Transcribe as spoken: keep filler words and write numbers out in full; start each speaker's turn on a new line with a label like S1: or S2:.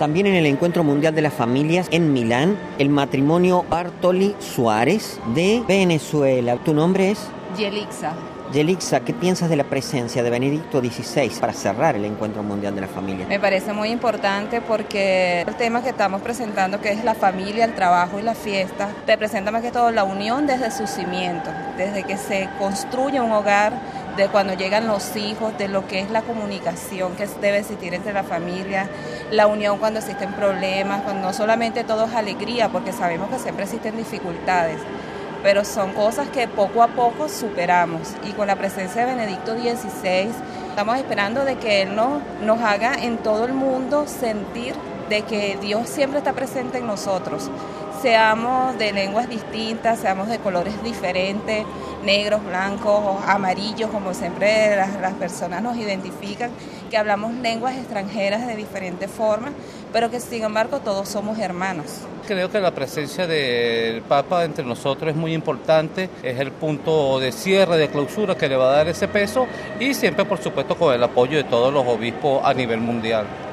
S1: También en el Encuentro Mundial de las Familias en Milán, el matrimonio Bartoli Suárez de Venezuela. ¿Tu nombre es?
S2: Yelixa.
S1: Yelixa, ¿qué piensas de la presencia de Benedicto dieciséis para cerrar el Encuentro Mundial de la Familia?
S2: Me parece muy importante porque el tema que estamos presentando, que es la familia, el trabajo y la fiesta, representa más que todo la unión desde sus cimientos, desde que se construye un hogar, de cuando llegan los hijos, de lo que es la comunicación que debe existir entre la familia, la unión cuando existen problemas, cuando no solamente todo es alegría, porque sabemos que siempre existen dificultades, pero son cosas que poco a poco superamos, y con la presencia de Benedicto dieciséis estamos esperando de que Él nos, nos haga en todo el mundo sentir de que Dios siempre está presente en nosotros, seamos de lenguas distintas, seamos de colores diferentes, negros, blancos, amarillos, como siempre las, las personas nos identifican, que hablamos lenguas extranjeras de diferentes formas, pero que sin embargo todos somos hermanos.
S3: Creo que la presencia del Papa entre nosotros es muy importante, es el punto de cierre, de clausura que le va a dar ese peso, y siempre por supuesto con el apoyo de todos los obispos a nivel mundial.